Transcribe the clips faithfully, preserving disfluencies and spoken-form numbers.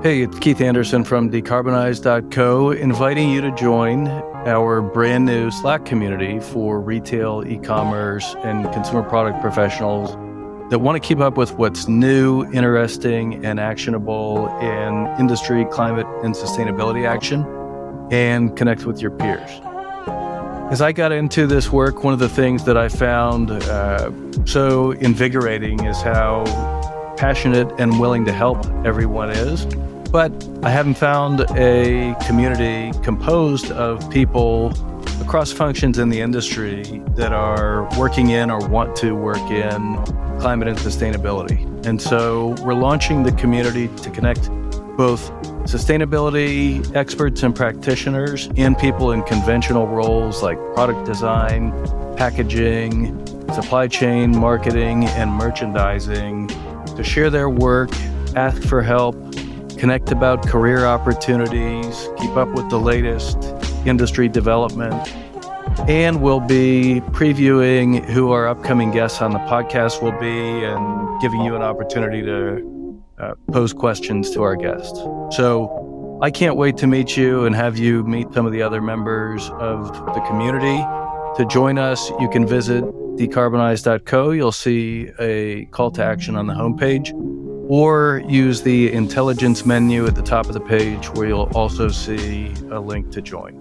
Hey, it's Keith Anderson from decarbonize dot co, inviting you to join our brand new Slack community for retail, e-commerce, and consumer product professionals that want to keep up with what's new, interesting, and actionable in industry, climate, and sustainability action, and connect with your peers. As I got into this work, one of the things that I found uh, so invigorating is how passionate and willing to help everyone is. But I haven't found a community composed of people across functions in the industry that are working in or want to work in climate and sustainability. And so we're launching the community to connect both sustainability experts and practitioners and people in conventional roles like product design, packaging, supply chain, marketing, and merchandising to share their work, ask for help, connect about career opportunities, keep up with the latest industry development, and we'll be previewing who our upcoming guests on the podcast will be and giving you an opportunity to uh, pose questions to our guests. So I can't wait to meet you and have you meet some of the other members of the community. To join us, you can visit decarbonize dot co. You'll see a call to action on the homepage, or use the intelligence menu at the top of the page where you'll also see a link to join.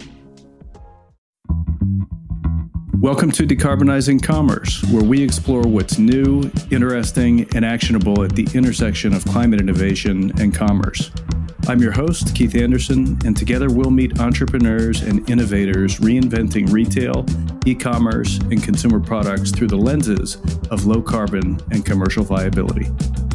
Welcome to Decarbonizing Commerce, where we explore what's new, interesting, and actionable at the intersection of climate innovation and commerce. I'm your host, Keith Anderson, and together we'll meet entrepreneurs and innovators reinventing retail, e-commerce, and consumer products through the lenses of low carbon and commercial viability.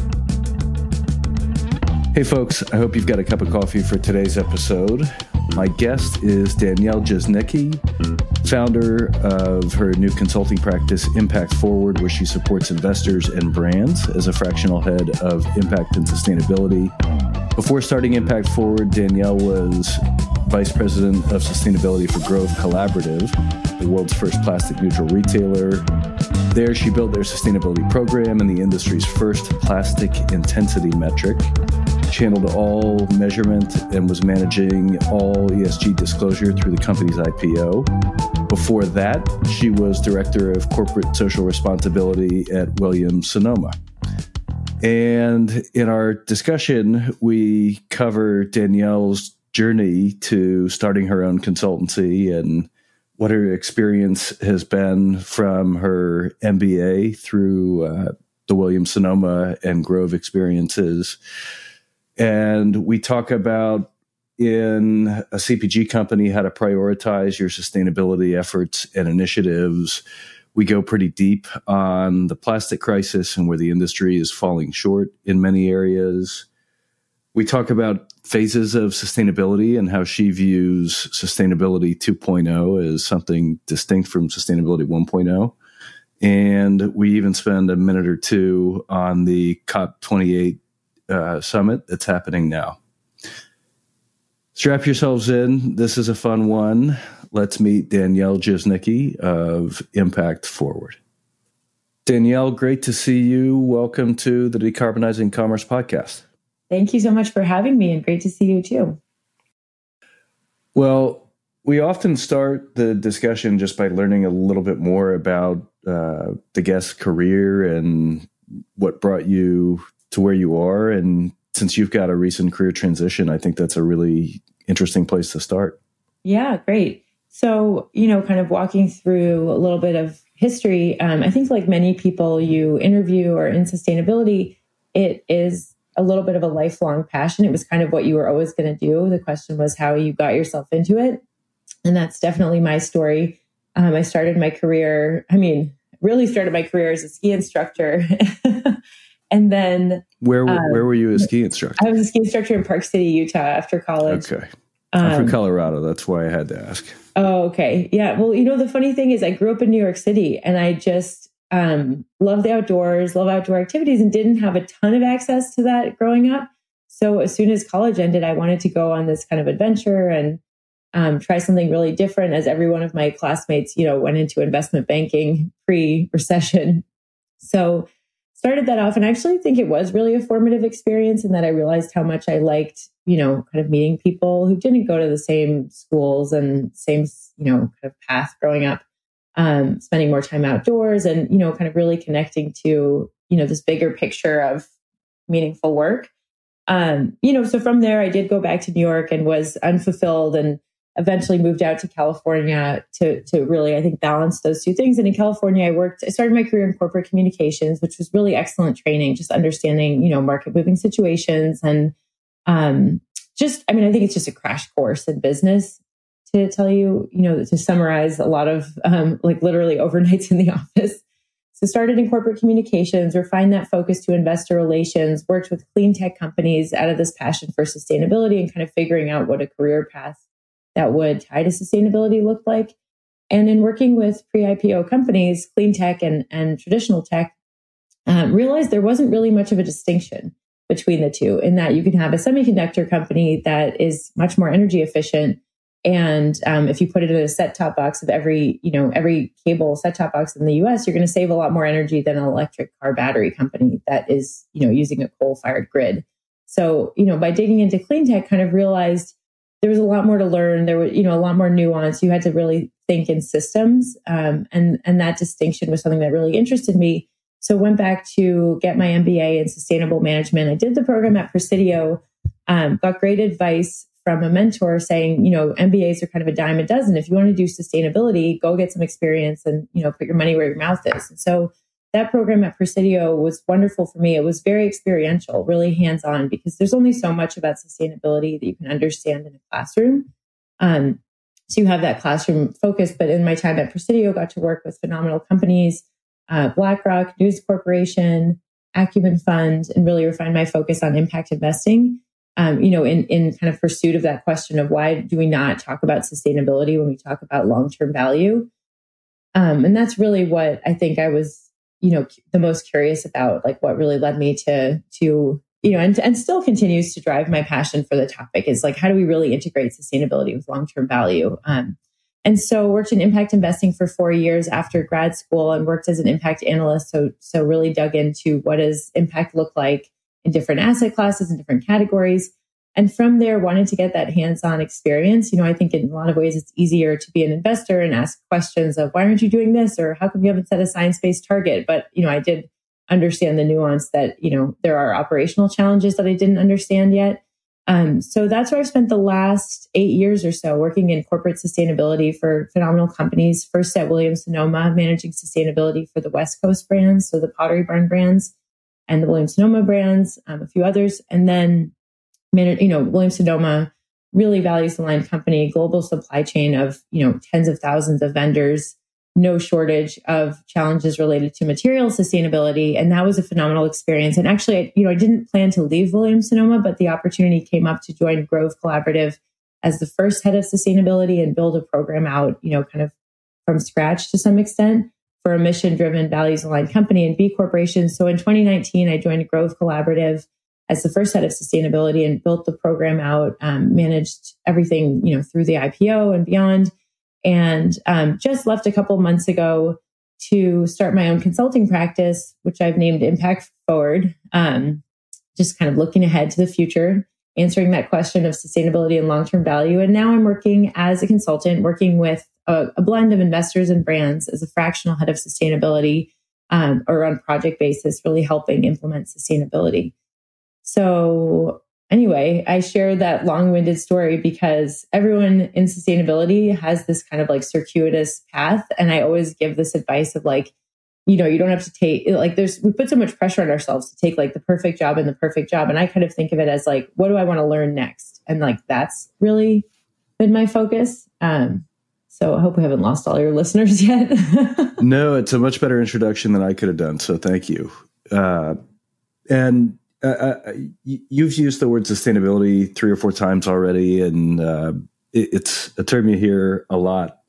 Hey folks, I hope you've got a cup of coffee for today's episode. My guest is Danielle Jasnicki, founder of her new consulting practice, Impact Forward, where she supports investors and brands as a fractional head of impact and sustainability. Before starting Impact Forward, Danielle was vice president of sustainability for Grove Collaborative, the world's first plastic neutral retailer. There, she built their sustainability program and the industry's first plastic intensity metric, channeled all measurement, and was managing all E S G disclosure through the company's I P O. Before that, she was director of corporate social responsibility at Williams-Sonoma. And in our discussion, we cover Danielle's journey to starting her own consultancy and what her experience has been from her M B A through uh, the Williams-Sonoma and Grove experiences. And we talk about in a C P G company how to prioritize your sustainability efforts and initiatives. We go pretty deep on the plastic crisis and where the industry is falling short in many areas. We talk about phases of sustainability and how she views sustainability two point oh as something distinct from sustainability one point oh. And we even spend a minute or two on the COP twenty-eight uh, summit that's happening now. Strap yourselves in. This is a fun one. Let's meet Danielle Jasnicki of Impact Forward. Danielle, great to see you. Welcome to the Decarbonizing Commerce podcast. Thank you so much for having me, and great to see you too. Well, we often start the discussion just by learning a little bit more about uh, the guest's career and what brought you to where you are. And since you've got a recent career transition, I think that's a really interesting place to start. Yeah, great. So, you know, kind of walking through a little bit of history, um, I think like many people you interview or in sustainability, it is a little bit of a lifelong passion. It was kind of what you were always going to do. The question was how you got yourself into it. And that's definitely my story. Um, I started my career, I mean, really started my career as a ski instructor. And then... Where um, where were you a ski instructor? I was a ski instructor in Park City, Utah after college. Okay. I'm um, from Colorado. That's why I had to ask. Oh, okay. Yeah. Well, you know, the funny thing is I grew up in New York City and I just um, love the outdoors, love outdoor activities, and didn't have a ton of access to that growing up. So as soon as college ended, I wanted to go on this kind of adventure and um, try something really different, as every one of my classmates, you know, went into investment banking pre-recession. So started that off. And I actually think it was really a formative experience in that I realized how much I liked, you know, kind of meeting people who didn't go to the same schools and same, you know, kind of path growing up, um, spending more time outdoors and, you know, kind of really connecting to, you know, this bigger picture of meaningful work. Um, you know, so from there, I did go back to New York and was unfulfilled and eventually moved out to California to, to really, I think, balance those two things. And in California, I worked, I started my career in corporate communications, which was really excellent training, just understanding, you know, market moving situations. And um, just, I mean, I think it's just a crash course in business to tell you, you know, to summarize a lot of um, like literally overnights in the office. So started in corporate communications, refined that focus to investor relations, worked with clean tech companies out of this passion for sustainability and kind of figuring out what a career path that would tie to sustainability look like. And in working with pre-I P O companies, clean tech and, and traditional tech, um, realized there wasn't really much of a distinction between the two in that you can have a semiconductor company that is much more energy efficient. And um, if you put it in a set-top box of every, you know, every cable set-top box in the U S, you're going to save a lot more energy than an electric car battery company that is, you know, using a coal-fired grid. So, you know, by digging into clean tech, kind of realized there was a lot more to learn. There was, you know, a lot more nuance. You had to really think in systems. Um, and, and that distinction was something that really interested me. So went back to get my M B A in sustainable management. I did the program at Presidio, um, got great advice from a mentor saying, you know, M B As are kind of a dime a dozen. If you want to do sustainability, go get some experience and, you know, put your money where your mouth is. And so that program at Presidio was wonderful for me. It was very experiential, really hands-on, because there's only so much about sustainability that you can understand in a classroom. Um, so you have that classroom focus. But in my time at Presidio, got to work with phenomenal companies, uh, BlackRock, News Corporation, Acumen Fund, and really refine my focus on impact investing. Um, you know, in, in kind of pursuit of that question of why do we not talk about sustainability when we talk about long-term value? Um, and that's really what I think I was, you know, the most curious about, like what really led me to, to, you know, and, and still continues to drive my passion for the topic is like, how do we really integrate sustainability with long-term value? Um, and so worked in impact investing for four years after grad school and worked as an impact analyst. So, so really dug into what does impact look like in different asset classes and different categories. And from there, wanted to get that hands-on experience. You know, I think in a lot of ways, it's easier to be an investor and ask questions of why aren't you doing this? Or how come you haven't set a science-based target? But, you know, I did understand the nuance that, you know, there are operational challenges that I didn't understand yet. Um, so that's where I've spent the last eight years or so working in corporate sustainability for phenomenal companies. First at Williams-Sonoma, managing sustainability for the West Coast brands, so the Pottery Barn brands and the Williams-Sonoma brands, um, a few others. And then you know, Williams-Sonoma, really values-aligned company, global supply chain of, you know, tens of thousands of vendors, no shortage of challenges related to material sustainability. And that was a phenomenal experience. And actually, I, you know, I didn't plan to leave Williams-Sonoma, but the opportunity came up to join Grove Collaborative as the first head of sustainability and build a program out, you know, kind of from scratch to some extent for a mission-driven, values-aligned company and B Corporation. So in twenty nineteen, I joined Grove Collaborative as the first head of sustainability and built the program out, um, managed everything, you know, through the I P O and beyond. And um, just left a couple months ago to start my own consulting practice, which I've named Impact Forward, um, just kind of looking ahead to the future, answering that question of sustainability and long-term value. And now I'm working as a consultant, working with a, a blend of investors and brands as a fractional head of sustainability um, or on project basis, really helping implement sustainability. So anyway, I share that long-winded story because everyone in sustainability has this kind of like circuitous path. And I always give this advice of like, you know, you don't have to take, like there's, we put so much pressure on ourselves to take like the perfect job and the perfect job. And I kind of think of it as like, what do I want to learn next? And like, that's really been my focus. Um, so I hope we haven't lost all your listeners yet. No, it's a much better introduction than I could have done. So thank you. Uh, and Uh, uh, you've used the word sustainability three or four times already, and uh, it, it's a term you hear a lot.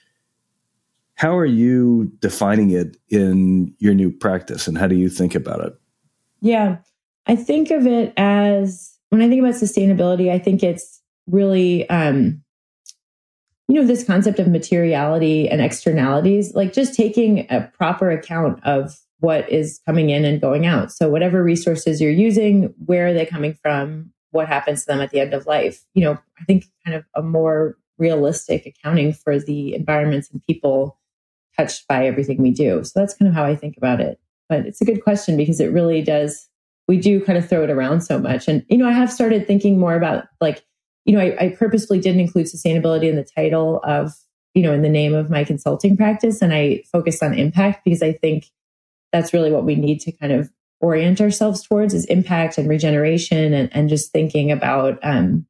How are you defining it in your new practice, and how do you think about it? Yeah, I think of it as, when I think about sustainability, I think it's really, um, you know, this concept of materiality and externalities, like just taking a proper account of what is coming in and going out. So whatever resources you're using, where are they coming from? What happens to them at the end of life? You know, I think kind of a more realistic accounting for the environments and people touched by everything we do. So that's kind of how I think about it. But it's a good question because it really does, we do kind of throw it around so much. And, you know, I have started thinking more about like, you know, I, I purposefully didn't include sustainability in the title of, you know, in the name of my consulting practice. And I focused on impact because I think that's really what we need to kind of orient ourselves towards is impact and regeneration and, and just thinking about, um,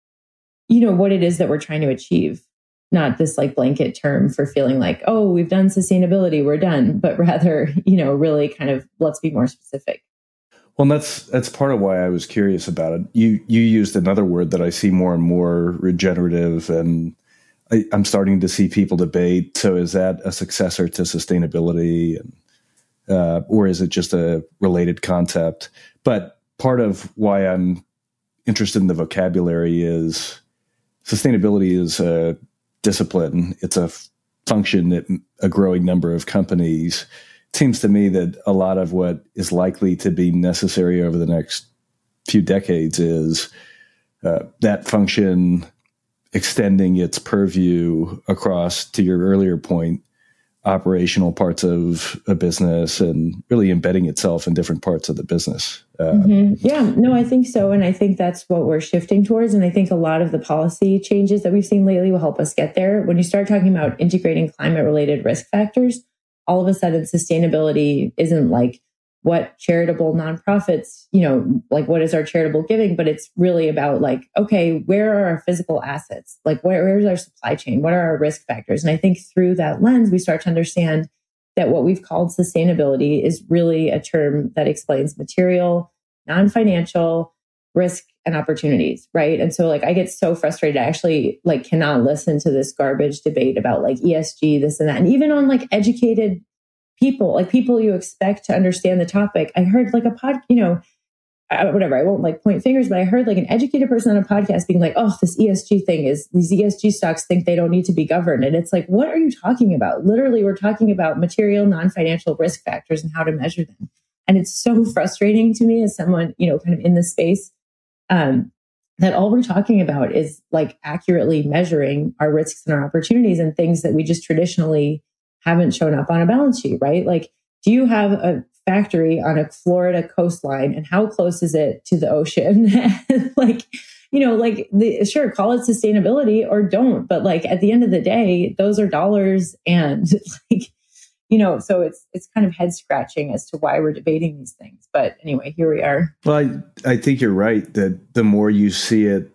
you know, what it is that we're trying to achieve. Not this like blanket term for feeling like, oh, we've done sustainability, we're done, but rather, you know, really kind of let's be more specific. Well, that's that's part of why I was curious about it. You you used another word that I see more and more, regenerative, and I, I'm starting to see people debate. So is that a successor to sustainability, and, uh, or is it just a related concept? But part of why I'm interested in the vocabulary is sustainability is a discipline. It's a function at a growing number of companies. It seems to me that a lot of what is likely to be necessary over the next few decades is uh, that function extending its purview across, to your earlier point, operational parts of a business and really embedding itself in different parts of the business. Uh, mm-hmm. Yeah, no, I think so. And I think that's what we're shifting towards. And I think a lot of the policy changes that we've seen lately will help us get there. When you start talking about integrating climate related risk factors, all of a sudden sustainability isn't like what charitable nonprofits, you know, like what is our charitable giving, but it's really about like, okay, where are our physical assets? Like where, where's our supply chain? What are our risk factors? And I think through that lens, we start to understand that what we've called sustainability is really a term that explains material, non-financial risk and opportunities, right? And so like I get so frustrated. I actually like cannot listen to this garbage debate about like E S G, this and that. And even on like educated people, like people you expect to understand the topic. I heard like a pod, you know, whatever, I won't like point fingers, but I heard like an educated person on a podcast being like, oh, this E S G thing is, these E S G stocks think they don't need to be governed. And it's like, what are you talking about? Literally, we're talking about material, non-financial risk factors and how to measure them. And it's so frustrating to me as someone, you know, kind of in this space, um, that all we're talking about is like accurately measuring our risks and our opportunities and things that we just traditionally haven't shown up on a balance sheet, right? Like, do you have a factory on a Florida coastline and how close is it to the ocean? Like, you know, like the, sure, call it sustainability or don't, but like at the end of the day, those are dollars and like, you know, so it's, it's kind of head scratching as to why we're debating these things. But anyway, here we are. Well, I, I think you're right that the more you see it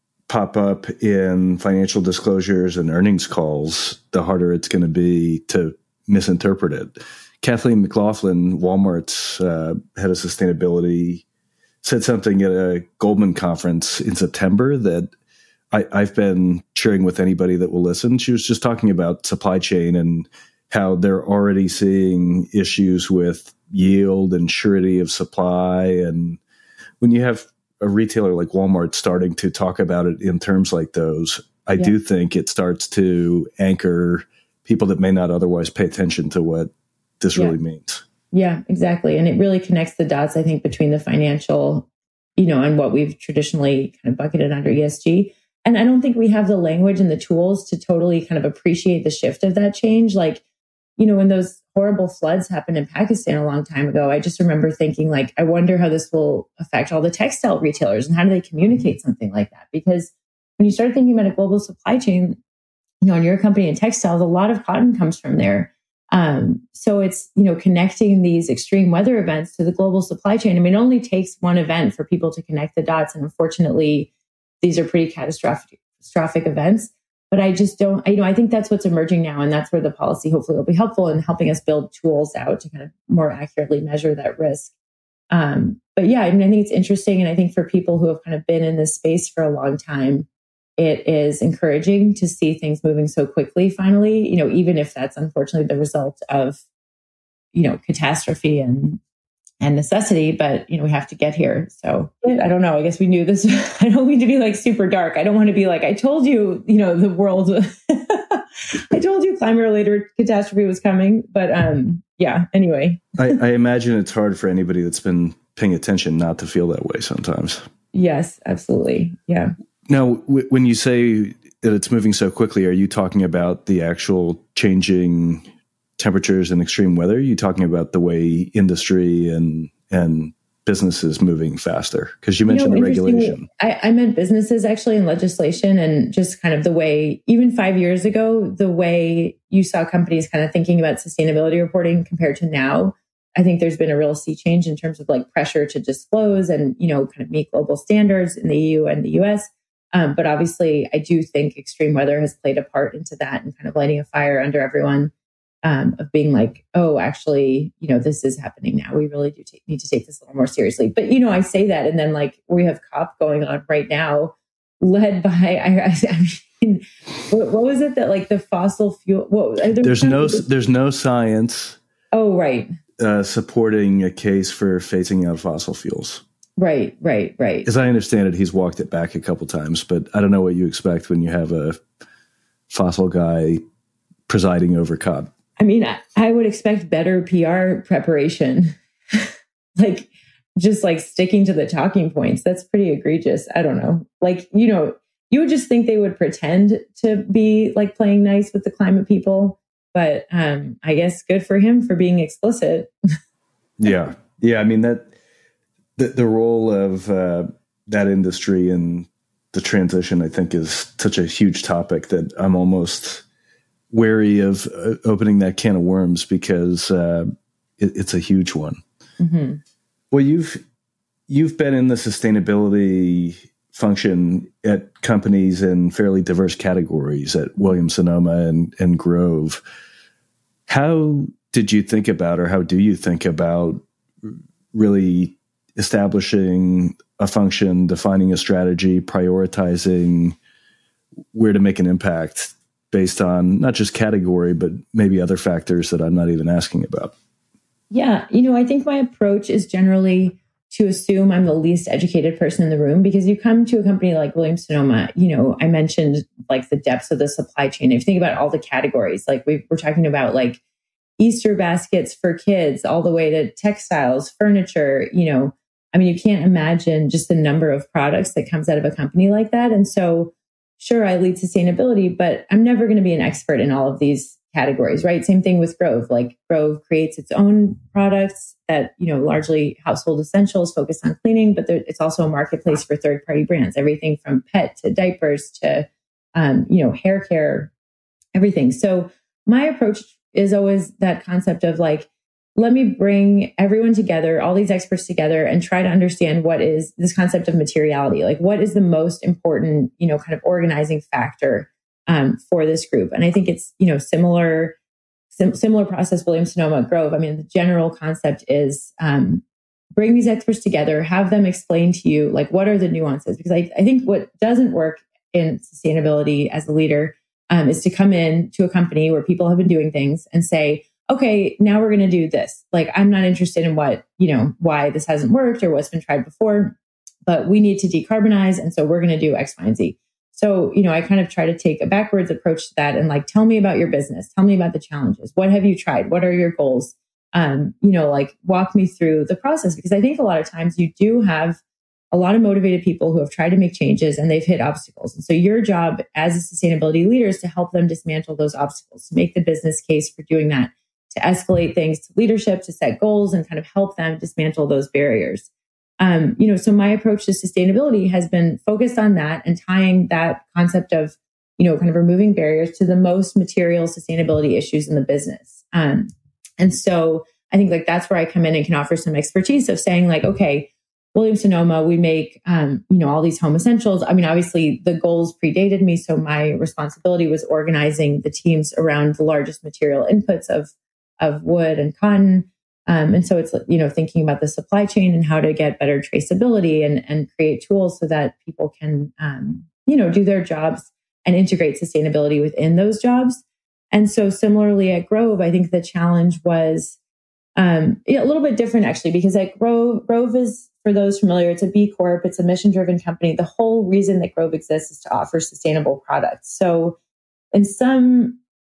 pop up in financial disclosures and earnings calls, the harder it's going to be to misinterpret it. Kathleen McLaughlin, Walmart's uh, head of sustainability, said something at a Goldman conference in September that I, I've been sharing with anybody that will listen. She was just talking about supply chain and how they're already seeing issues with yield and surety of supply. And when you have a retailer like Walmart starting to talk about it in terms like those, I yeah. do think it starts to anchor people that may not otherwise pay attention to what this yeah. really means. Yeah, exactly. And it really connects the dots, I think, between the financial, you know, and what we've traditionally kind of bucketed under E S G. And I don't think we have the language and the tools to totally kind of appreciate the shift of that change. Like, you know, when those horrible floods happened in Pakistan a long time ago, I just remember thinking like, I wonder how this will affect all the textile retailers and how do they communicate something like that? Because when you start thinking about a global supply chain, you know, in your company in textiles, a lot of cotton comes from there. Um, so it's, you know, connecting these extreme weather events to the global supply chain. I mean, it only takes one event for people to connect the dots. And unfortunately, these are pretty catastrophic, catastrophic events. But I just don't, you know, I think that's what's emerging now. And that's where the policy hopefully will be helpful in helping us build tools out to kind of more accurately measure that risk. Um, but yeah, I mean, I think it's interesting. And I think for people who have kind of been in this space for a long time, it is encouraging to see things moving so quickly, finally, you know, even if that's unfortunately the result of, you know, catastrophe and and necessity, but, you know, we have to get here. So I don't know. I guess we knew this. I don't mean to be like super dark. I don't want to be like, I told you, you know, the world I told you climate-related catastrophe was coming, but um, yeah, anyway. I, I imagine it's hard for anybody that's been paying attention not to feel that way sometimes. Yes, absolutely. Yeah. Now, w- when you say that it's moving so quickly, are you talking about the actual changing temperatures and extreme weather? Are you talking about the way industry and and businesses moving faster? Because you mentioned you know, the regulation. I, I meant businesses actually and legislation, and just kind of the way, even five years ago, the way you saw companies kind of thinking about sustainability reporting compared to now. I think there's been a real sea change in terms of like pressure to disclose and, you know, kind of meet global standards in the E U and the U S. Um, but obviously, I do think extreme weather has played a part into that and kind of lighting a fire under everyone. Um, of being like, oh, actually, you know, this is happening now. We really do take, need to take this a little more seriously. But, you know, I say that, and then like we have COP going on right now, led by, I, I mean, what, what was it that like the fossil fuel? What, there's no, there's no science. Oh, right. Uh, supporting a case for phasing out fossil fuels. Right, right, right. As I understand it, he's walked it back a couple times, but I don't know what you expect when you have a fossil guy presiding over COP. I mean, I, I would expect better P R preparation, like just like sticking to the talking points. That's pretty egregious. I don't know. Like, you know, you would just think they would pretend to be like playing nice with the climate people. But um, I guess good for him for being explicit. yeah. Yeah. I mean, that the, the role of uh, that industry and the transition, I think, is such a huge topic that I'm almost wary of uh, opening that can of worms because uh, it, it's a huge one. Mm-hmm. Well, you've you've been in the sustainability function at companies in fairly diverse categories at Williams-Sonoma and, and Grove. How did you think about, or how do you think about really establishing a function, defining a strategy, prioritizing where to make an impact based on not just category, but maybe other factors that I'm not even asking about? Yeah. You know, I think my approach is generally to assume I'm the least educated person in the room, because you come to a company like Williams-Sonoma, you know, I mentioned like the depths of the supply chain. If you think about all the categories, like we we're talking about like Easter baskets for kids, all the way to textiles, furniture, you know, I mean, you can't imagine just the number of products that comes out of a company like that. And so sure, I lead sustainability, but I'm never going to be an expert in all of these categories, right? Same thing with Grove. Like Grove creates its own products that, you know, largely household essentials focused on cleaning, but there, it's also a marketplace for third-party brands, everything from pet to diapers to, um, you know, hair care, everything. So my approach is always that concept of like, let me bring everyone together, all these experts together, and try to understand what is this concept of materiality. Like, what is the most important, you know, kind of organizing factor um, for this group? And I think it's, you know, similar, sim- similar process, Williams-Sonoma, Grove. I mean, the general concept is um, bring these experts together, have them explain to you, like, what are the nuances? Because I, I think what doesn't work in sustainability as a leader um, is to come in to a company where people have been doing things and say, okay, now we're going to do this. Like, I'm not interested in what, you know, why this hasn't worked or what's been tried before, but we need to decarbonize. And so we're going to do X, Y, and Z. So, you know, I kind of try to take a backwards approach to that and like, tell me about your business. Tell me about the challenges. What have you tried? What are your goals? Um, you know, like walk me through the process, because I think a lot of times you do have a lot of motivated people who have tried to make changes and they've hit obstacles. And so your job as a sustainability leader is to help them dismantle those obstacles, to make the business case for doing that, to escalate things to leadership, to set goals and kind of help them dismantle those barriers. Um, you know, so my approach to sustainability has been focused on that and tying that concept of, you know, kind of removing barriers to the most material sustainability issues in the business. Um, and so I think like that's where I come in and can offer some expertise of saying like, okay, Williams-Sonoma, we make, um, you know, all these home essentials. I mean, obviously the goals predated me. So my responsibility was organizing the teams around the largest material inputs of of wood and cotton. Um, and so it's, you know, thinking about the supply chain and how to get better traceability and, and create tools so that people can, um, you know, do their jobs and integrate sustainability within those jobs. And so similarly at Grove, I think the challenge was um, a little bit different actually, because at Grove, Grove is, for those familiar, it's a B Corp, it's a mission-driven company. The whole reason that Grove exists is to offer sustainable products. So in some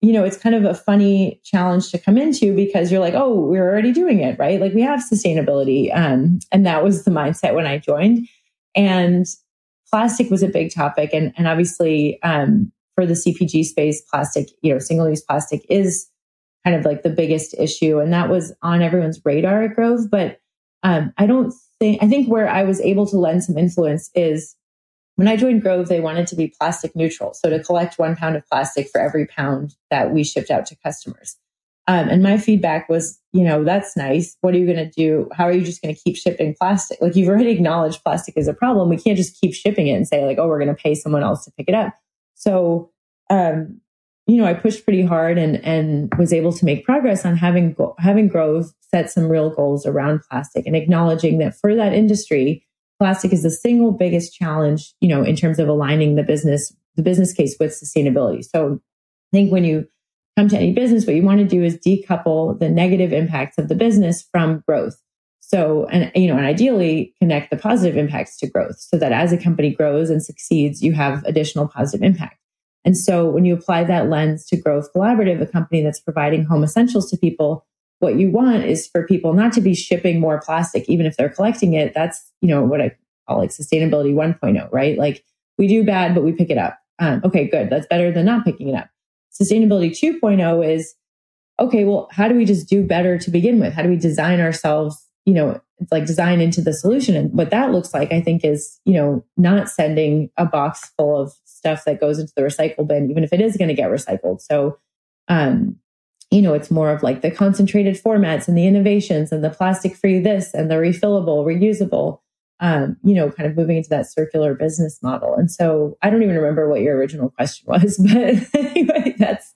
you know, it's kind of a funny challenge to come into because you're like, oh, we're already doing it, right? Like we have sustainability. Um, and that was the mindset when I joined. And plastic was a big topic. And, and obviously um, for the C P G space, plastic, you know, single-use plastic is kind of like the biggest issue. And that was on everyone's radar at Grove. But um, I don't think, I think where I was able to lend some influence is when I joined Grove, they wanted to be plastic neutral. So to collect one pound of plastic for every pound that we shipped out to customers. Um, and my feedback was, you know, that's nice. What are you going to do? How are you just going to keep shipping plastic? Like you've already acknowledged plastic is a problem. We can't just keep shipping it and say like, oh, we're going to pay someone else to pick it up. So, um, you know, I pushed pretty hard and, and was able to make progress on having, having Grove set some real goals around plastic and acknowledging that for that industry, plastic is the single biggest challenge, you know, in terms of aligning the business, the business case with sustainability. So I think when you come to any business, what you want to do is decouple the negative impacts of the business from growth. So, and, you know, and ideally connect the positive impacts to growth so that as a company grows and succeeds, you have additional positive impact. And so when you apply that lens to Grove Collaborative, a company that's providing home essentials to people, what you want is for people not to be shipping more plastic, even if they're collecting it. That's, you know, what I call like sustainability one point oh, right? Like we do bad, but we pick it up. Um, okay, good. That's better than not picking it up. Sustainability two point oh is, okay, well, how do we just do better to begin with? How do we design ourselves, you know, it's like design into the solution? And what that looks like, I think, is, you know, not sending a box full of stuff that goes into the recycle bin, even if it is going to get recycled. So, um, you know, it's more of like the concentrated formats and the innovations and the plastic free this and the refillable, reusable, um, you know, kind of moving into that circular business model. And so I don't even remember what your original question was, but anyway, that's,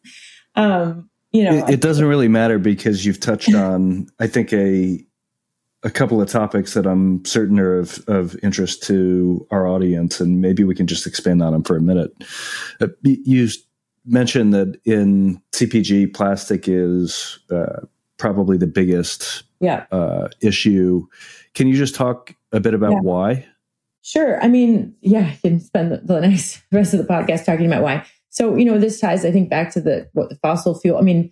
um, you know. It, it doesn't really matter because you've touched on, I think, a a couple of topics that I'm certain are of, of interest to our audience, and maybe we can just expand on them for a minute. Uh, you mentioned that in C P G, plastic is uh, probably the biggest yeah. uh, issue. Can you just talk a bit about yeah. why? Sure. I mean, yeah, I can spend the, the next rest of the podcast talking about why. So, you know, this ties, I think, back to the what the fossil fuel. I mean,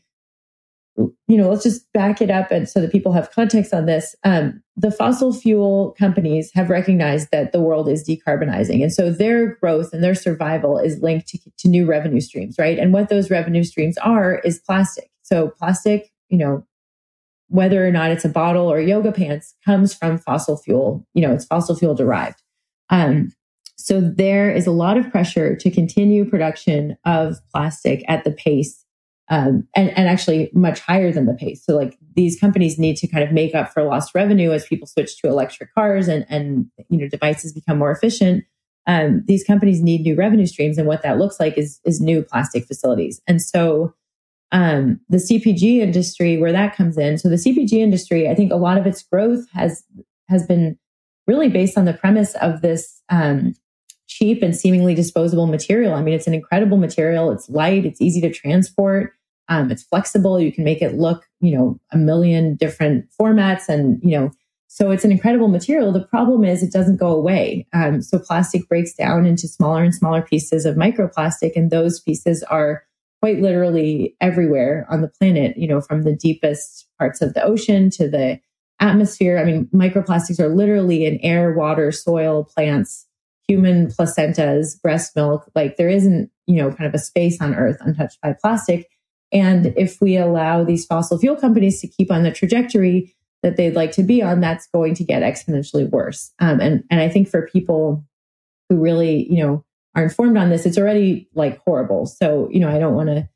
you know, let's just back it up and so that people have context on this. Um, the fossil fuel companies have recognized that the world is decarbonizing. And so their growth and their survival is linked to, to new revenue streams, right? And what those revenue streams are is plastic. So plastic, you know, whether or not it's a bottle or yoga pants, comes from fossil fuel. You know, it's fossil fuel derived. Um, so there is a lot of pressure to continue production of plastic at the pace Um, and, and actually much higher than the pace. So like these companies need to kind of make up for lost revenue as people switch to electric cars and, and you know, devices become more efficient. Um, these companies need new revenue streams. And what that looks like is, is new plastic facilities. And so um, the C P G industry, where that comes in. So the C P G industry, I think a lot of its growth has, has been really based on the premise of this um, cheap and seemingly disposable material. I mean, it's an incredible material. It's light. It's easy to transport. Um, it's flexible. You can make it look, you know, a million different formats. And, you know, so it's an incredible material. The problem is it doesn't go away. Um, so plastic breaks down into smaller and smaller pieces of microplastic. And those pieces are quite literally everywhere on the planet, you know, from the deepest parts of the ocean to the atmosphere. I mean, microplastics are literally in air, water, soil, plants, human placentas, breast milk. Like there isn't, you know, kind of a space on Earth untouched by plastic. And if we allow these fossil fuel companies to keep on the trajectory that they'd like to be on, that's going to get exponentially worse. Um, and, and I think for people who really, you know, are informed on this, it's already like horrible. So, you know, I don't want to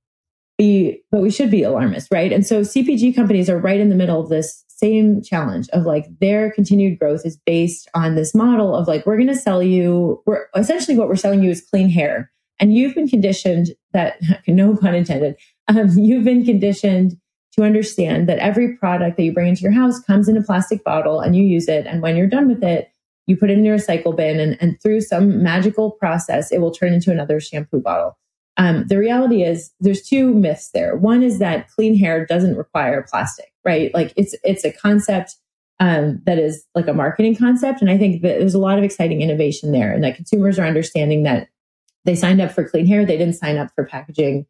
be, but we should be alarmist, right? And so C P G companies are right in the middle of this same challenge of like their continued growth is based on this model of like, we're going to sell you, we're essentially what we're selling you is clean hair. And you've been conditioned that, no pun intended, um, you've been conditioned to understand that every product that you bring into your house comes in a plastic bottle and you use it. And when you're done with it, you put it in your recycle bin and, and through some magical process, it will turn into another shampoo bottle. Um, the reality is there's two myths there. One is that clean hair doesn't require plastic, right? Like it's, it's a concept um, that is like a marketing concept. And I think that there's a lot of exciting innovation there and that consumers are understanding that they signed up for clean hair. They didn't sign up for packaging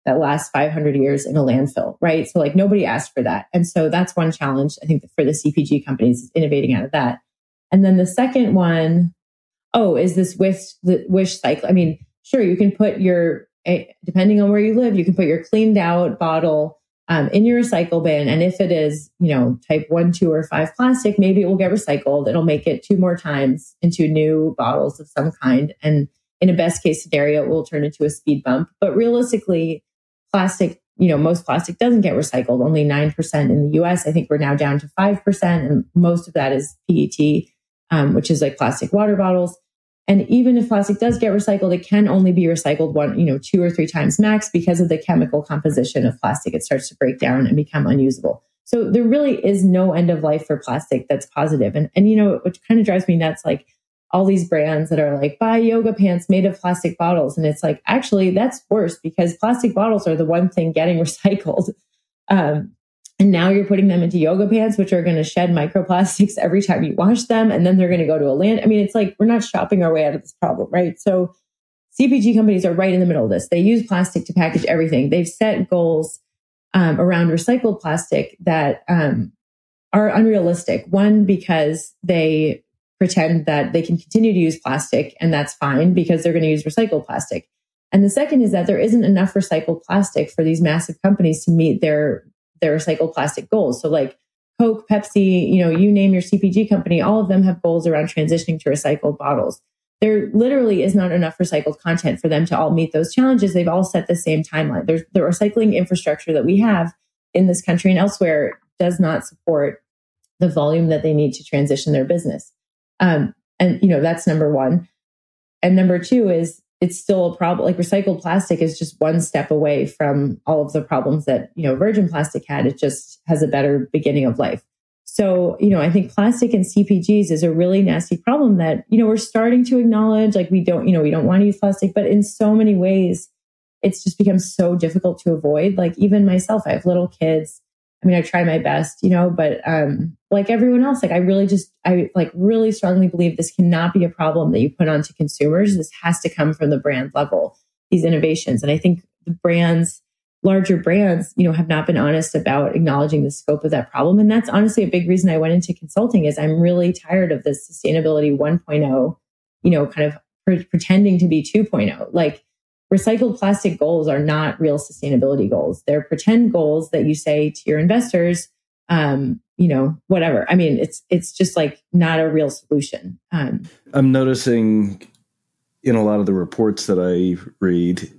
that lasts five hundred years in a landfill, right? So like nobody asked for that. And so that's one challenge, I think, for the C P G companies is innovating out of that. And then the second one, oh, is this wish, the wish cycle. I mean, sure, you can put your, depending on where you live, you can put your cleaned out bottle um, in your recycle bin. And if it is, you know, type one, two, or five plastic, maybe it will get recycled. It'll make it two more times into new bottles of some kind. And in a best case scenario, it will turn into a speed bump. But realistically, plastic, you know, most plastic doesn't get recycled, only nine percent in the U S. I think we're now down to five percent. And most of that is P E T, um, which is like plastic water bottles. And even if plastic does get recycled, it can only be recycled one, you know, two or three times max because of the chemical composition of plastic. It starts to break down and become unusable. So there really is no end of life for plastic that's positive. And, and you know, what kind of drives me nuts, like all these brands that are like, buy yoga pants made of plastic bottles. And it's like, actually, that's worse because plastic bottles are the one thing getting recycled. Um, And now you're putting them into yoga pants, which are going to shed microplastics every time you wash them. And then they're going to go to a land. I mean, it's like, we're not shopping our way out of this problem, right? So C P G companies are right in the middle of this. They use plastic to package everything. They've set goals um, around recycled plastic that um, are unrealistic. One, because they pretend that they can continue to use plastic and that's fine because they're going to use recycled plastic. And the second is that there isn't enough recycled plastic for these massive companies to meet their their recycled plastic goals. So like Coke, Pepsi, you know, you name your C P G company, all of them have goals around transitioning to recycled bottles. There literally is not enough recycled content for them to all meet those challenges. They've all set the same timeline. There's the recycling infrastructure that we have in this country and elsewhere does not support the volume that they need to transition their business. Um, and, you know, that's number one. And number two is it's still a problem. Like recycled plastic is just one step away from all of the problems that, you know, virgin plastic had. It just has a better beginning of life. So, you know, I think plastic and C P Gs is a really nasty problem that, you know, we're starting to acknowledge, like we don't, you know, we don't want to use plastic, but in so many ways, it's just become so difficult to avoid. Like even myself, I have little kids. I mean, I try my best, you know, but um, like everyone else, like I really just, I like really strongly believe this cannot be a problem that you put onto consumers. This has to come from the brand level, these innovations. And I think the brands, larger brands, you know, have not been honest about acknowledging the scope of that problem. And that's honestly a big reason I went into consulting is I'm really tired of this sustainability one point oh, you know, kind of pre- pretending to be two point oh. Like, recycled plastic goals are not real sustainability goals. They're pretend goals that you say to your investors, um, you know, whatever. I mean, it's it's just like not a real solution. Um, I'm noticing in a lot of the reports that I read,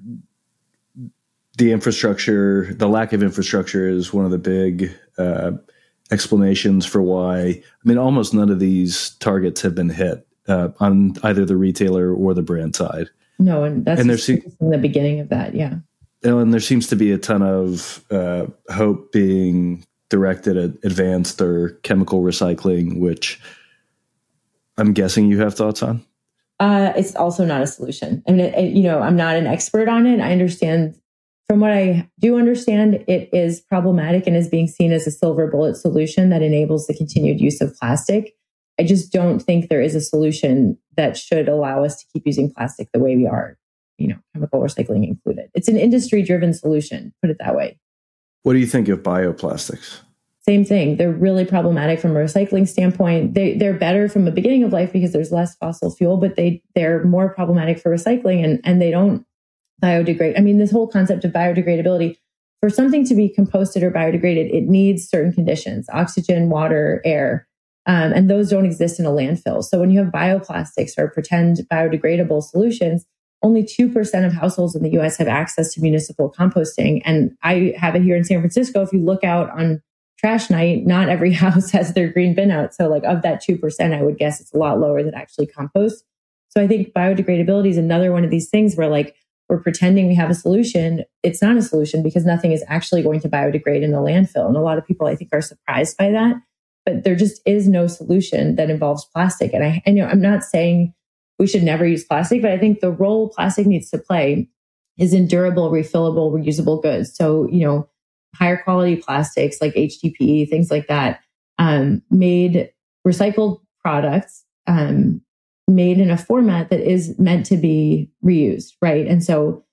the infrastructure, the lack of infrastructure is one of the big uh, explanations for why, I mean, almost none of these targets have been hit uh, on either the retailer or the brand side. No, and that's and just se- in the beginning of that, yeah. And there seems to be a ton of uh, hope being directed at advanced or chemical recycling, which I'm guessing you have thoughts on. Uh, it's also not a solution. I mean, it, it, you know, I'm not an expert on it. I understand, from what I do understand, it is problematic and is being seen as a silver bullet solution that enables the continued use of plastic. I just don't think there is a solution that should allow us to keep using plastic the way we are, you know, chemical recycling included. It's an industry-driven solution, put it that way. What do you think of bioplastics? Same thing. They're really problematic from a recycling standpoint. They, they're better from the beginning of life because there's less fossil fuel, but they, they're more problematic for recycling and, and they don't biodegrade. I mean, this whole concept of biodegradability, for something to be composted or biodegraded, it needs certain conditions, oxygen, water, air. Um, and those don't exist in a landfill. So when you have bioplastics or pretend biodegradable solutions, only two percent of households in the U S have access to municipal composting. And I have it here in San Francisco. If you look out on trash night, not every house has their green bin out. So like of that two percent, I would guess it's a lot lower that actually compost. So I think biodegradability is another one of these things where like we're pretending we have a solution. It's not a solution because nothing is actually going to biodegrade in the landfill. And a lot of people, I think, are surprised by that. But there just is no solution that involves plastic. And I, I know I'm not saying we should never use plastic, but I think the role plastic needs to play is in durable, refillable, reusable goods. So, you know, higher quality plastics like H D P E, things like that, um, made recycled products, um, made in a format that is meant to be reused, right? And so,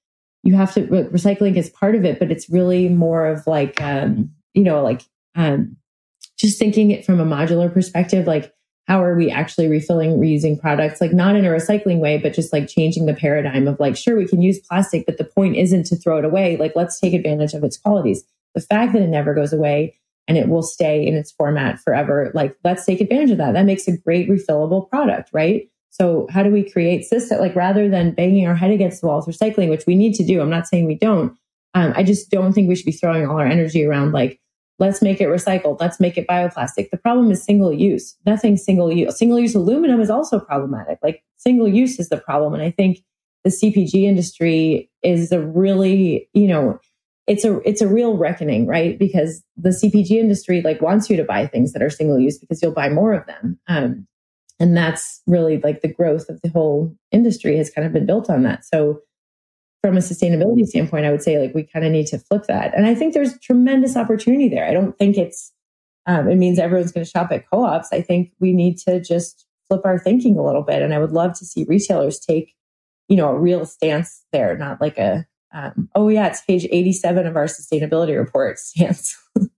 you have to, recycling is part of it, but it's really more of like, um, you know, like um, just thinking it from a modular perspective, like how are we actually refilling, reusing products, like not in a recycling way, but just like changing the paradigm of like, sure, we can use plastic, but the point isn't to throw it away. Like, let's take advantage of its qualities. The fact that it never goes away and it will stay in its format forever, like, let's take advantage of that. That makes a great refillable product, right? So how do we create system, like rather than banging our head against the wall with recycling, which we need to do, I'm not saying we don't. Um, I just don't think we should be throwing all our energy around like, let's make it recycled. Let's make it bioplastic. The problem is single use. Nothing single use. Single use aluminum is also problematic. Like single use is the problem. And I think the C P G industry is a really, you know, it's a it's a real reckoning, right? Because the C P G industry like wants you to buy things that are single use because you'll buy more of them. Um, and that's really like the growth of the whole industry has kind of been built on that. So from a sustainability standpoint, I would say like we kind of need to flip that. And I think there's tremendous opportunity there. I don't think it's, um, it means everyone's going to shop at co-ops. I think we need to just flip our thinking a little bit. And I would love to see retailers take, you know, a real stance there, not like a, um, oh yeah, it's page eighty-seven of our sustainability report stance.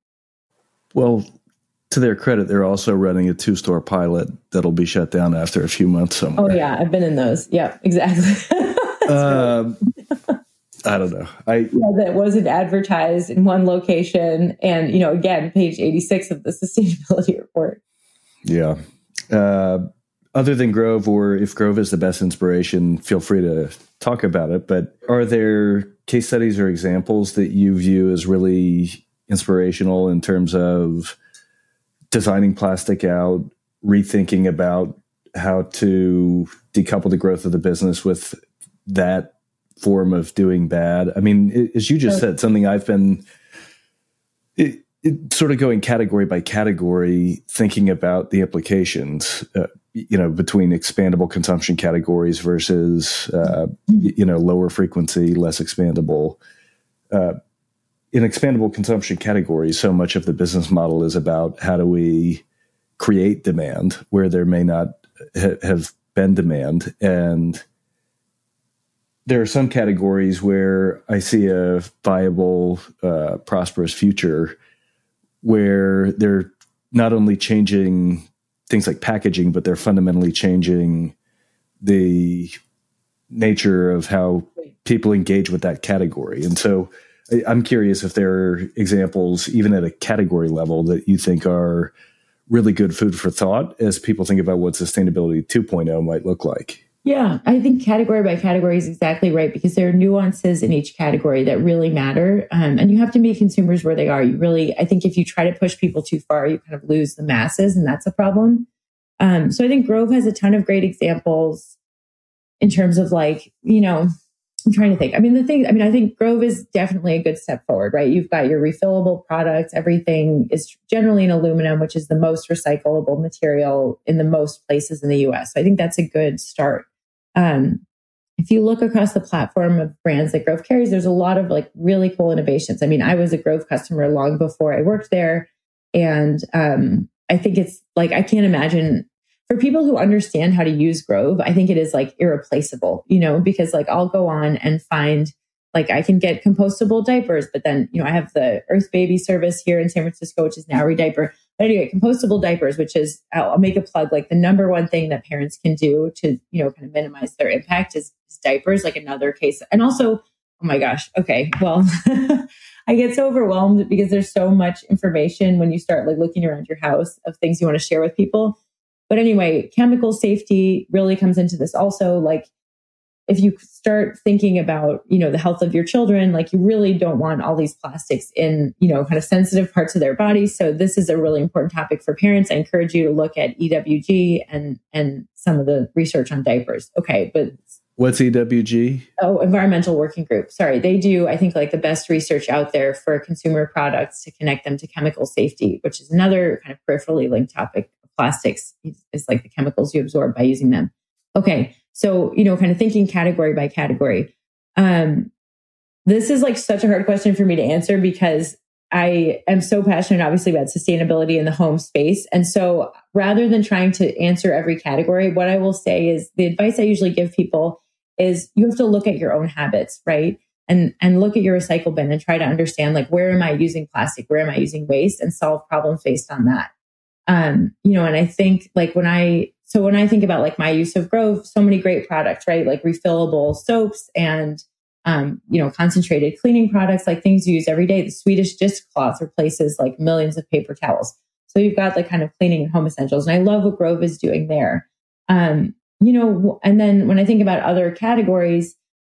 Well, to their credit, they're also running a two-store pilot that'll be shut down after a few months somewhere. Oh yeah, I've been in those. Yeah, exactly. um, I don't know. I yeah, that wasn't advertised in one location, and you know, again, page eighty-six of the sustainability report. Yeah. Uh, other than Grove, or if Grove is the best inspiration, feel free to talk about it. But are there case studies or examples that you view as really inspirational in terms of designing plastic out, rethinking about how to decouple the growth of the business with that form of doing bad? I mean, as you just said, something I've been it, it, sort of going category by category, thinking about the implications, uh, you know, between expandable consumption categories versus, uh, you know, lower frequency, less expandable. Uh, in expandable consumption categories, so much of the business model is about how do we create demand where there may not ha- have been demand. And there are some categories where I see a viable, uh, prosperous future where they're not only changing things like packaging, but they're fundamentally changing the nature of how people engage with that category. And so I'm curious if there are examples, even at a category level, that you think are really good food for thought as people think about what sustainability two point oh might look like. Yeah, I think category by category is exactly right, because there are nuances in each category that really matter. Um, and you have to meet consumers where they are. You really, I think if you try to push people too far, you kind of lose the masses, and that's a problem. Um, so I think Grove has a ton of great examples in terms of like, you know, I'm trying to think. I mean, the thing, I mean, I think Grove is definitely a good step forward, right? You've got your refillable products. Everything is generally in aluminum, which is the most recyclable material in the most places in the U S. So I think that's a good start. Um, if you look across the platform of brands that Grove carries, there's a lot of like really cool innovations. I mean, I was a Grove customer long before I worked there. And um, I think it's like, I can't imagine for people who understand how to use Grove, I think it is like irreplaceable, you know, because like I'll go on and find like I can get compostable diapers, but then, you know, I have the Earth Baby service here in San Francisco, which is now Rediaper. But anyway, compostable diapers, which is, I'll, I'll make a plug, like the number one thing that parents can do to, you know, kind of minimize their impact is, is diapers, like another case. And also, oh my gosh, okay, well, I get so overwhelmed because there's so much information when you start like looking around your house of things you want to share with people. But anyway, chemical safety really comes into this also. Like if you start thinking about, you know, the health of your children, like you really don't want all these plastics in, you know, kind of sensitive parts of their bodies. So this is a really important topic for parents. I encourage you to look at E W G and, and some of the research on diapers. Okay. But what's E W G? Oh, Environmental Working Group. Sorry. They do, I think, like the best research out there for consumer products to connect them to chemical safety, which is another kind of peripherally linked topic. Plastics is like the chemicals you absorb by using them. Okay. So, you know, kind of thinking category by category. Um, this is like such a hard question for me to answer because I am so passionate, obviously, about sustainability in the home space. And so rather than trying to answer every category, what I will say is the advice I usually give people is you have to look at your own habits, right? and, and look at your recycle bin and try to understand, like, where am I using plastic? Where am I using waste? And solve problems based on that. Um, you know, and I think like when I, so when I think about like my use of Grove, so many great products, right? Like refillable soaps and, um, you know, concentrated cleaning products, like things you use every day. The Swedish disc cloth replaces like millions of paper towels. So you've got like kind of cleaning and home essentials. And I love what Grove is doing there. Um, you know, and then when I think about other categories,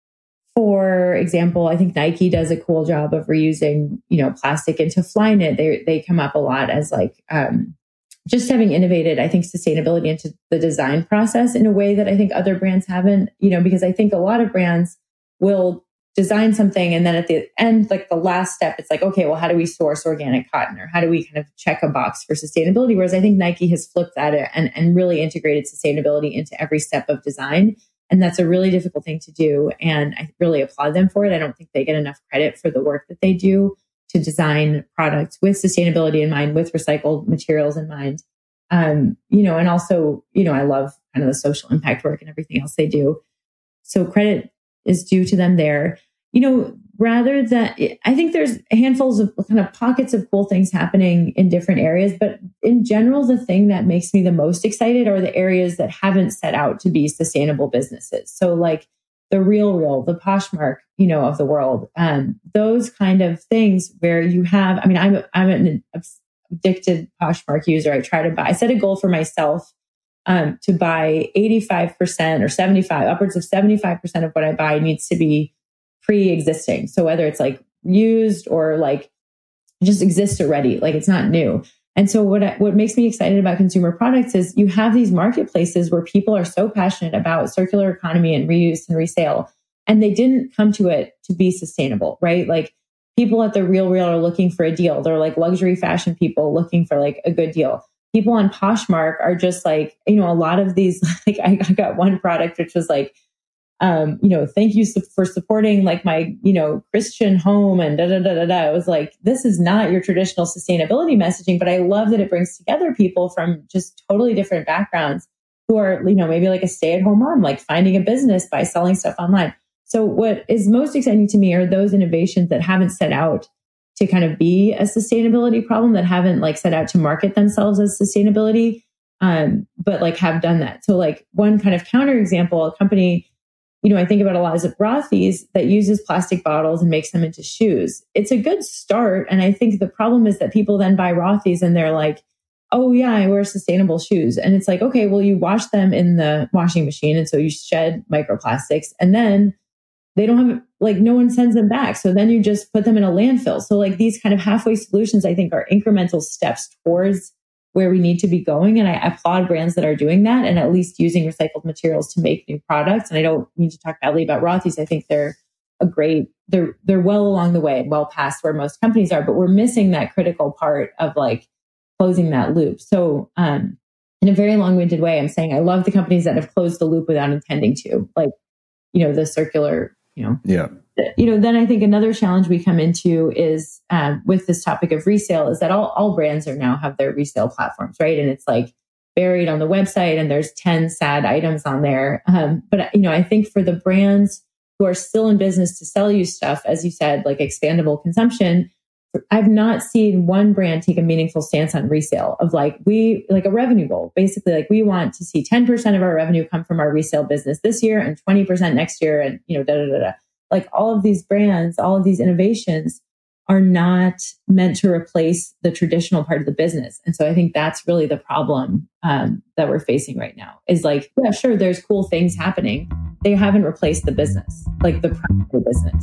for example, I think Nike does a cool job of reusing, you know, plastic into Flyknit. They they come up a lot as like um, just having innovated, I think, sustainability into the design process in a way that I think other brands haven't, you know, because I think a lot of brands will design something and then at the end, like the last step, it's like, okay, well, how do we source organic cotton, or how do we kind of check a box for sustainability? Whereas I think Nike has flipped that and, and really integrated sustainability into every step of design. And that's a really difficult thing to do. And I really applaud them for it. I don't think they get enough credit for the work that they do to design products with sustainability in mind, with recycled materials in mind. Um, you know, and also, you know, I love kind of the social impact work and everything else they do. So credit is due to them there. You know, rather than, I think there's handfuls of kind of pockets of cool things happening in different areas, but in general, the thing that makes me the most excited are the areas that haven't set out to be sustainable businesses. So like the Real Real, the Poshmark, you know, of the world, um, those kind of things where you have, I mean, I'm, I'm an addicted Poshmark user. I try to buy, I set a goal for myself um, to buy eighty-five percent or seventy-five, upwards of seventy-five percent of what I buy needs to be pre-existing. So whether it's like used or like just exists already, like it's not new. And so what I, what makes me excited about consumer products is you have these marketplaces where people are so passionate about circular economy and reuse and resale, and they didn't come to it to be sustainable, right? Like people at the Real Real are looking for a deal. They're like luxury fashion people looking for like a good deal. People on Poshmark are just like, you know, a lot of these, like I, I got one product which was like, Um, you know, thank you for supporting like my, you know, Christian home and da, da, da, da, da. I was like, this is not your traditional sustainability messaging, but I love that it brings together people from just totally different backgrounds who are, you know, maybe like a stay-at-home mom, like finding a business by selling stuff online. So what is most exciting to me are those innovations that haven't set out to kind of be a sustainability problem, that haven't like set out to market themselves as sustainability, um, but like have done that. So like one kind of counterexample, a company, you know, I think about a lot is Rothy's that uses plastic bottles and makes them into shoes. It's a good start. And I think the problem is that people then buy Rothy's and they're like, oh yeah, I wear sustainable shoes. And it's like, okay, well, you wash them in the washing machine. And so you shed microplastics, and then they don't have, like, no one sends them back. So then you just put them in a landfill. So like these kind of halfway solutions, I think, are incremental steps towards where we need to be going. And I applaud brands that are doing that and at least using recycled materials to make new products. And I don't need to talk badly about Rothy's. I think they're a great, they're, they're well along the way, well past where most companies are, but we're missing that critical part of like closing that loop. So, um, in a very long-winded way, I'm saying I love the companies that have closed the loop without intending to, like, you know, the circular, you know, yeah. You know, then I think another challenge we come into is um, with this topic of resale is that all, all brands are now have their resale platforms, right? And it's like buried on the website and there's ten sad items on there. Um, but, you know, I think for the brands who are still in business to sell you stuff, as you said, like expandable consumption, I've not seen one brand take a meaningful stance on resale of like, we like a revenue goal. Basically, like we want to see ten percent of our revenue come from our resale business this year and twenty percent next year. And, you know, da, da, da, da. Like all of these brands, all of these innovations are not meant to replace the traditional part of the business. And so I think that's really the problem um, that we're facing right now is like, yeah, sure, there's cool things happening. They haven't replaced the business, like the primary business.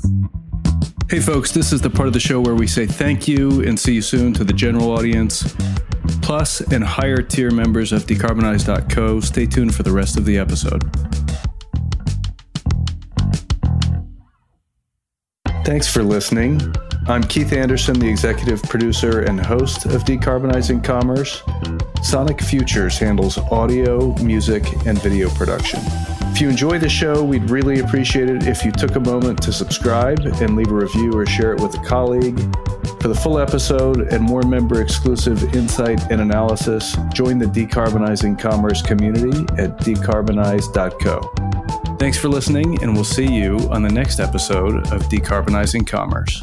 Hey folks, this is the part of the show where we say thank you and see you soon to the general audience, plus and higher tier members of decarbonize dot co. Stay tuned for the rest of the episode. Thanks for listening. I'm Keith Anderson, the executive producer and host of Decarbonizing Commerce. Sonic Futures handles audio, music, and video production. If you enjoy the show, we'd really appreciate it if you took a moment to subscribe and leave a review or share it with a colleague. For the full episode and more member-exclusive insight and analysis, join the Decarbonizing Commerce community at decarbonize dot co. Thanks for listening, and we'll see you on the next episode of Decarbonizing Commerce.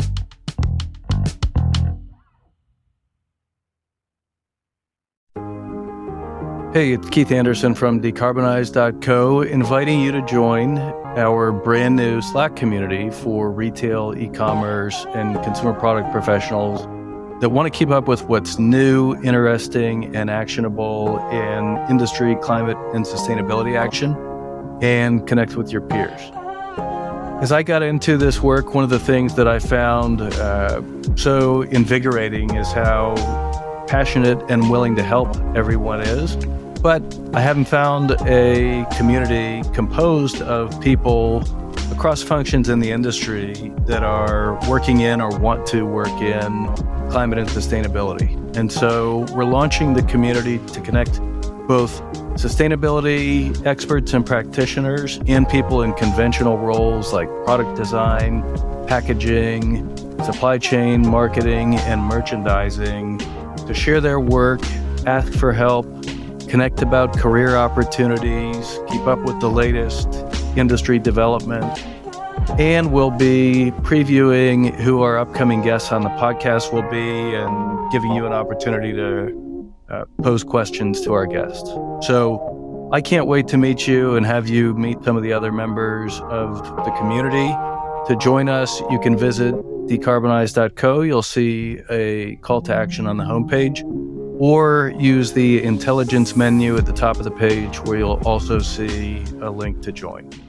Hey, it's Keith Anderson from decarbonize dot co, inviting you to join our brand new Slack community for retail, e-commerce, and consumer product professionals that want to keep up with what's new, interesting, and actionable in industry, climate, and sustainability action, and connect with your peers. As I got into this work, one of the things that I found uh, so invigorating is how passionate and willing to help everyone is. But I haven't found a community composed of people across functions in the industry that are working in or want to work in climate and sustainability. And so we're launching the community to connect both sustainability experts and practitioners and people in conventional roles like product design, packaging, supply chain, marketing, and merchandising to share their work, ask for help, connect about career opportunities, keep up with the latest industry development, and we'll be previewing who our upcoming guests on the podcast will be and giving you an opportunity to uh, pose questions to our guests. So I can't wait to meet you and have you meet some of the other members of the community. To join us, you can visit decarbonize dot co. You'll see a call to action on the homepage, or use the intelligence menu at the top of the page where you'll also see a link to join.